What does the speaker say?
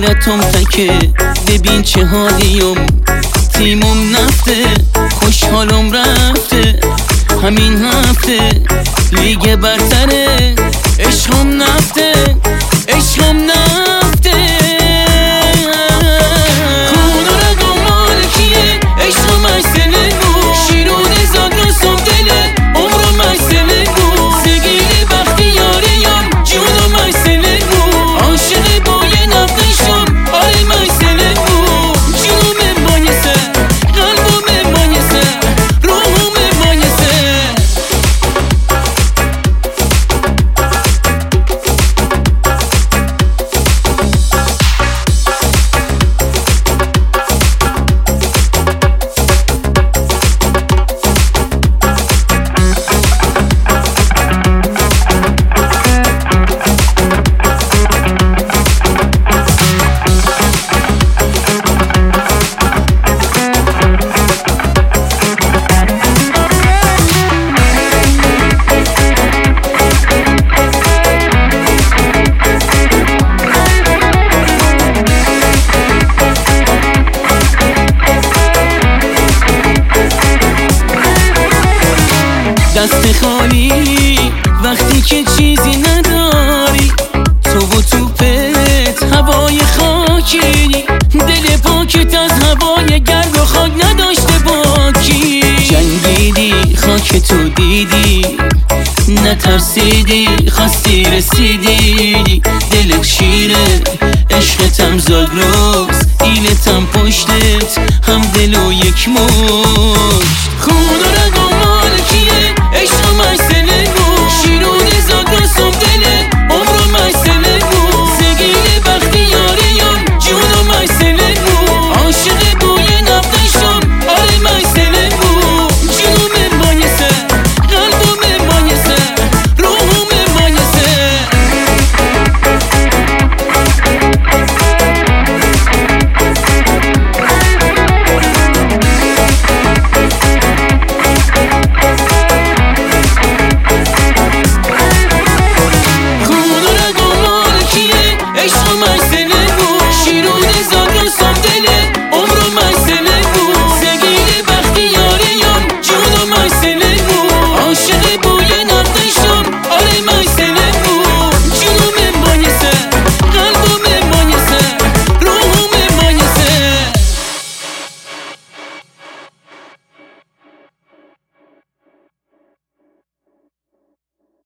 حالتم تکه، ببین چه حالیم، تیمم نفته، خوشحالم رفته همین هفته، لیگ برتره، عشقم نفته، عشقم نفته. خون و رگم مالکیه، عشقم مرسله بود، شیرونه زاد رسم دله، عمرم مرسله بود، سگیل بختی یاریم، جونم مرسله بود، عاشق بای نفتشم، آره مرسله بود، جونم مایسه، قلبم مایسه، روحم مایسه. دست خالی وقتی که چیزی نداری، تو و توپت هوای خاکی، دل پاکت از هوای گرد و خاک نداشته باکی. جنگیدی خاک تو دیدی، نترسیدی خواستی رسیدی، دلت شیره عشقتم زاگرس، ایلتم پشتت هم دل و یک مشت. خون و رگم